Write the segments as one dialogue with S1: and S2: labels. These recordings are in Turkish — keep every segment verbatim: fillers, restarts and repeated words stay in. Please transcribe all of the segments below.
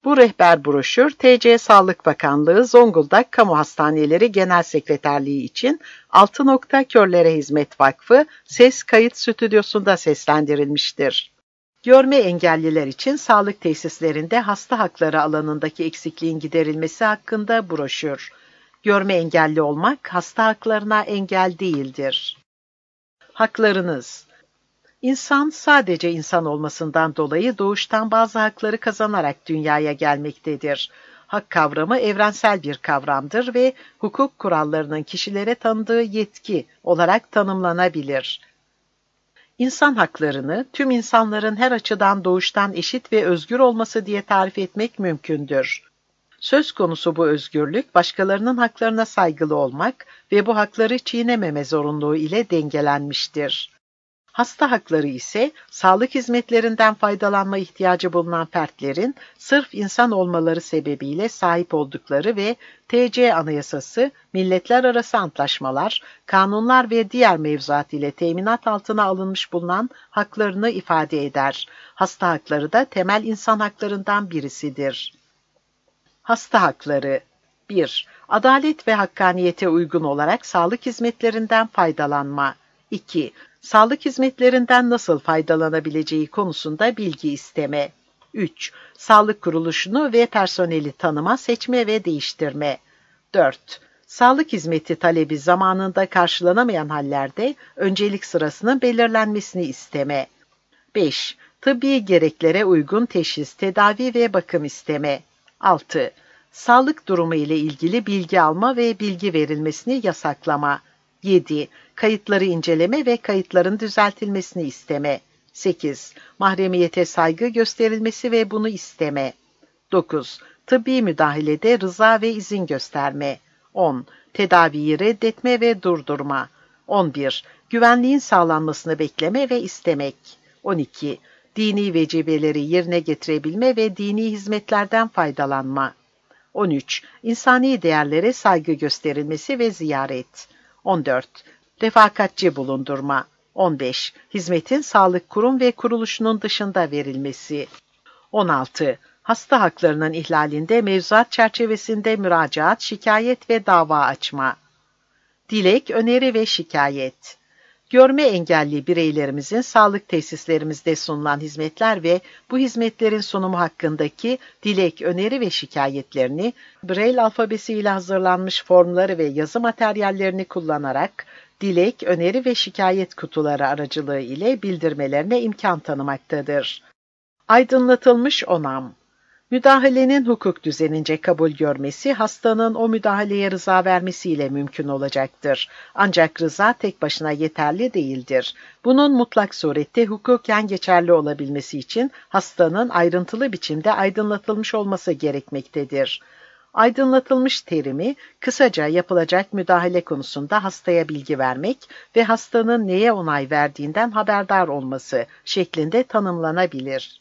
S1: Bu rehber broşür T C Sağlık Bakanlığı Zonguldak Kamu Hastaneleri Genel Sekreterliği için Altı Nokta Körlere Hizmet Vakfı Ses Kayıt Stüdyosu'nda seslendirilmiştir. Görme engelliler için sağlık tesislerinde hasta hakları alanındaki eksikliğin giderilmesi hakkında broşür. Görme engelli olmak hasta haklarına engel değildir. Haklarınız. İnsan sadece insan olmasından dolayı doğuştan bazı hakları kazanarak dünyaya gelmektedir. Hak kavramı evrensel bir kavramdır ve hukuk kurallarının kişilere tanıdığı yetki olarak tanımlanabilir. İnsan haklarını tüm insanların her açıdan doğuştan eşit ve özgür olması diye tarif etmek mümkündür. Söz konusu bu özgürlük, başkalarının haklarına saygılı olmak ve bu hakları çiğnememe zorunluluğu ile dengelenmiştir. Hasta hakları ise, sağlık hizmetlerinden faydalanma ihtiyacı bulunan fertlerin, sırf insan olmaları sebebiyle sahip oldukları ve T C Anayasası, milletler arası antlaşmalar, kanunlar ve diğer mevzuat ile teminat altına alınmış bulunan haklarını ifade eder. Hasta hakları da temel insan haklarından birisidir. Hasta hakları. bir. Adalet ve hakkaniyete uygun olarak sağlık hizmetlerinden faydalanma. iki. Sağlık hizmetlerinden nasıl faydalanabileceği konusunda bilgi isteme. üç. Sağlık kuruluşunu ve personeli tanıma, seçme ve değiştirme. dört. Sağlık hizmeti talebi zamanında karşılanamayan hallerde öncelik sırasının belirlenmesini isteme. beş. Tıbbi gereklere uygun teşhis, tedavi ve bakım isteme. altı. Sağlık durumu ile ilgili bilgi alma ve bilgi verilmesini yasaklama. yedi. Kayıtları inceleme ve kayıtların düzeltilmesini isteme. sekiz. Mahremiyete saygı gösterilmesi ve bunu isteme. dokuz. Tıbbi müdahalede rıza ve izin gösterme. on. Tedaviyi reddetme ve durdurma. on bir. Güvenliğin sağlanmasını bekleme ve istemek. on iki. Dini vecibeleri yerine getirebilme ve dini hizmetlerden faydalanma. on üç. İnsani değerlere saygı gösterilmesi ve ziyaret. on dört. Refakatçi bulundurma. on beş. Hizmetin sağlık kurum ve kuruluşunun dışında verilmesi. on altı. Hasta haklarının ihlalinde mevzuat çerçevesinde müracaat, şikayet ve dava açma. Dilek, öneri ve şikayet. Görme engelli bireylerimizin sağlık tesislerimizde sunulan hizmetler ve bu hizmetlerin sunumu hakkındaki dilek, öneri ve şikayetlerini Braille alfabesiyle hazırlanmış formları ve yazı materyallerini kullanarak dilek, öneri ve şikayet kutuları aracılığı ile bildirmelerine imkan tanımaktadır. Aydınlatılmış onam. Müdahalenin hukuk düzenince kabul görmesi, hastanın o müdahaleye rıza vermesiyle mümkün olacaktır. Ancak rıza tek başına yeterli değildir. Bunun mutlak surette hukuken geçerli olabilmesi için hastanın ayrıntılı biçimde aydınlatılmış olması gerekmektedir. Aydınlatılmış terimi, kısaca yapılacak müdahale konusunda hastaya bilgi vermek ve hastanın neye onay verdiğinden haberdar olması şeklinde tanımlanabilir.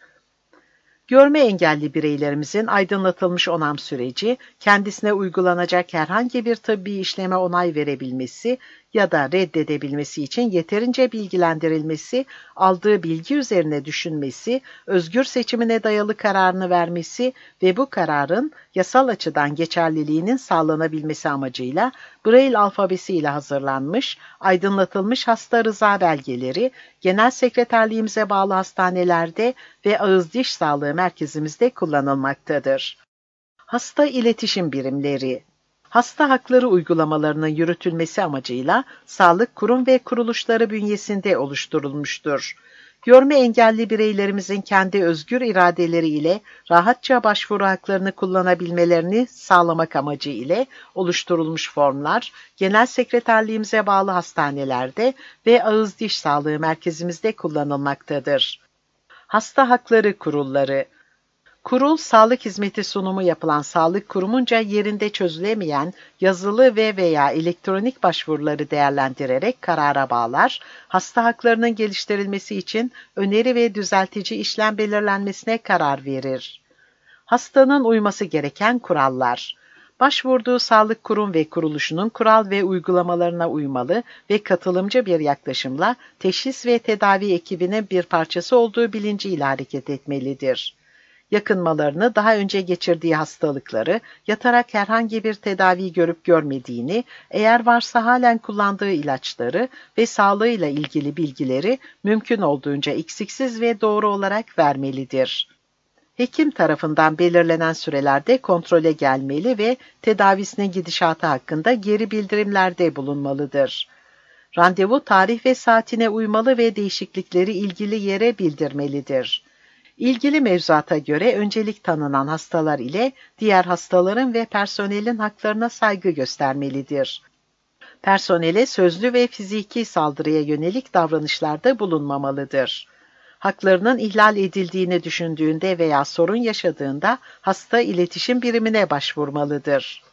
S1: Görme engelli bireylerimizin aydınlatılmış onam süreci, kendisine uygulanacak herhangi bir tıbbi işleme onay verebilmesi ya da reddedebilmesi için yeterince bilgilendirilmesi, aldığı bilgi üzerine düşünmesi, özgür seçimine dayalı kararını vermesi ve bu kararın yasal açıdan geçerliliğinin sağlanabilmesi amacıyla Braille alfabesiyle hazırlanmış, aydınlatılmış hasta rıza belgeleri, Genel Sekreterliğimize bağlı hastanelerde ve ağız diş sağlığı merkezimizde kullanılmaktadır. Hasta iletişim birimleri. Hasta hakları uygulamalarının yürütülmesi amacıyla sağlık kurum ve kuruluşları bünyesinde oluşturulmuştur. Görme engelli bireylerimizin kendi özgür iradeleri ile rahatça başvuru haklarını kullanabilmelerini sağlamak amacı ile oluşturulmuş formlar, Genel Sekreterliğimize bağlı hastanelerde ve ağız diş sağlığı merkezimizde kullanılmaktadır. Hasta hakları kurulları. Kurul, sağlık hizmeti sunumu yapılan sağlık kurumunca yerinde çözülemeyen yazılı ve veya elektronik başvuruları değerlendirerek karara bağlar, hasta haklarının geliştirilmesi için öneri ve düzeltici işlem belirlenmesine karar verir. Hastanın uyması gereken kurallar. Başvurduğu sağlık kurum ve kuruluşunun kural ve uygulamalarına uymalı ve katılımcı bir yaklaşımla teşhis ve tedavi ekibinin bir parçası olduğu bilinciyle hareket etmelidir. yakınmalarını daha önce geçirdiği hastalıkları, yatarak herhangi bir tedavi görüp görmediğini, eğer varsa halen kullandığı ilaçları ve sağlığıyla ilgili bilgileri mümkün olduğunca eksiksiz ve doğru olarak vermelidir. Hekim tarafından belirlenen sürelerde kontrole gelmeli ve tedavisinin gidişatı hakkında geri bildirimlerde bulunmalıdır. Randevu tarih ve saatine uymalı ve değişiklikleri ilgili yere bildirmelidir. İlgili mevzuata göre öncelik tanınan hastalar ile diğer hastaların ve personelin haklarına saygı göstermelidir. Personele sözlü ve fiziki saldırıya yönelik davranışlarda bulunmamalıdır. Haklarının ihlal edildiğini düşündüğünde veya sorun yaşadığında hasta iletişim birimine başvurmalıdır.